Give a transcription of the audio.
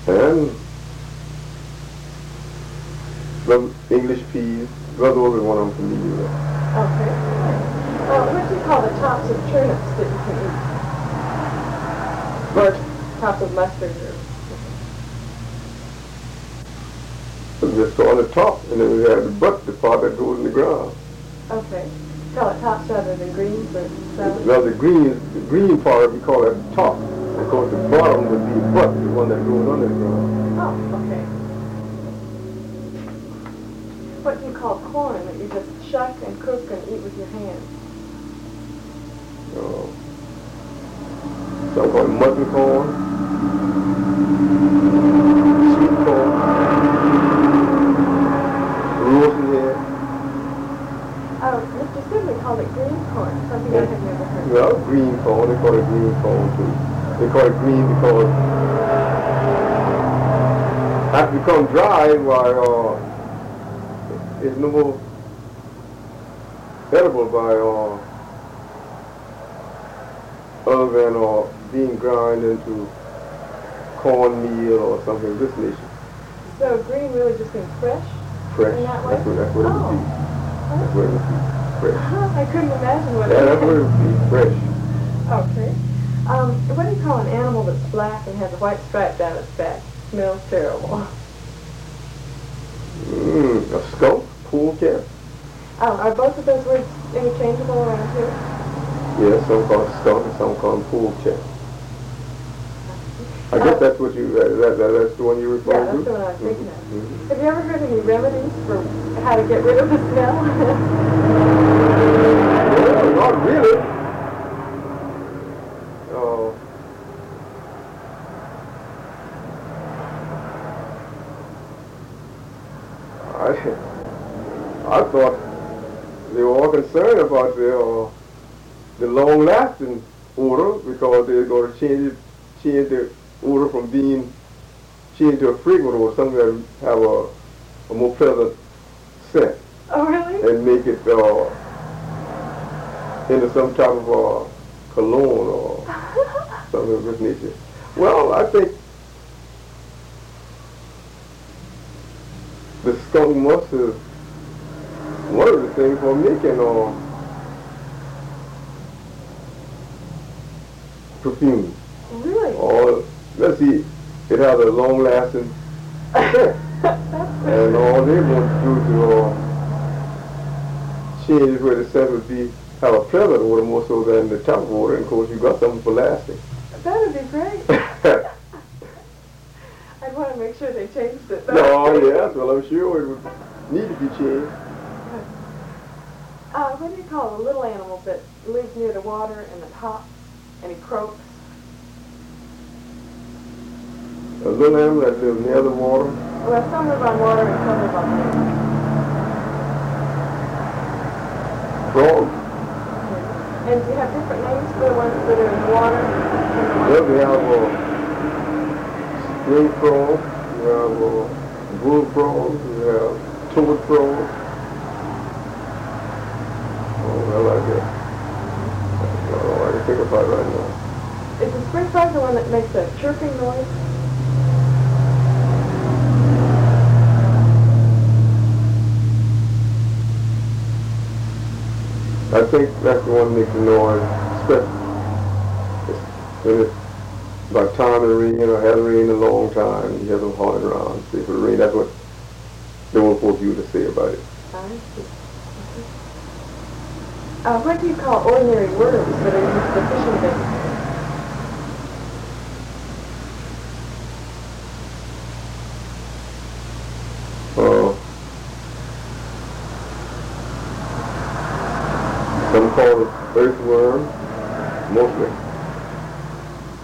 and some English peas. Those are one I'm familiar with. Okay. What do you call the tops of turnips that you can eat? Or tops of mustard? Just on the top, and then we have the butt, the part that goes in the ground. Okay. Call it tops rather than greens or salad? Now the green part we call it top. Of course the bottom would be butt, the one that goes under the ground. Oh, okay. What do you call corn that you just shuck and cook and eat with your hands? Some call it mutton corn, sweet corn, roasted head. Mr. Sibley called it green corn, something I had never heard. Well, green corn, they call it green corn too. They call it green because after it becomes dry, it's no more edible by other than being ground into cornmeal or something of this nature. So green really just means fresh? Fresh. In that way? That's what it would be. That's what it would be. Fresh. I couldn't imagine what it Yeah, that's what it would be. Fresh. Okay. What do you call an animal that's black and has a white stripe down its back? Smells terrible. A skunk, polecat. Are both of those words interchangeable around here? Yeah, some call it skunk and some call it polecat. I guess that's what you, that's the one you refer to? Yeah, that's the one I was thinking of. Mm-hmm. Have you ever heard any remedies for how to get rid of the smell? Well, not really. I thought they were all concerned about the long-lasting odor because they're going to change the odor from being changed to a fragrant or something that have a more pleasant scent. Oh, really? And make it into some type of cologne or something of this nature. Well, I think the skunk musk is one of the things for making perfume. Really? Or, let's see, it has a long-lasting scent. And all they want to do to change where the scent would be, have a pleasant odor more so than the top odor, and of course you got something for lasting. That would be great. I'd want to make sure they changed it. No, yes, well I'm sure it would need to be changed. What do you call a little animal that lives near the water and the top, and he croaks? A little animal that lives near the water. Well, some live on water and some live on land. Frogs. And do you have different names for the ones that are in water? Well, we have spring frog, we have bullfrog, we have toad frog. Oh, well, I guess. That's not all I can think about right now. Is the spring frog the one that makes a chirping noise? I think that's the one that makes the noise, especially when it's by time of the rain or hasn't rained in a long time, you have them hauling around. See, for the rain, that's what the old folks used to say about it. I see. What do you call ordinary worms that are used for fishing bait? Some call it earthworm, mostly.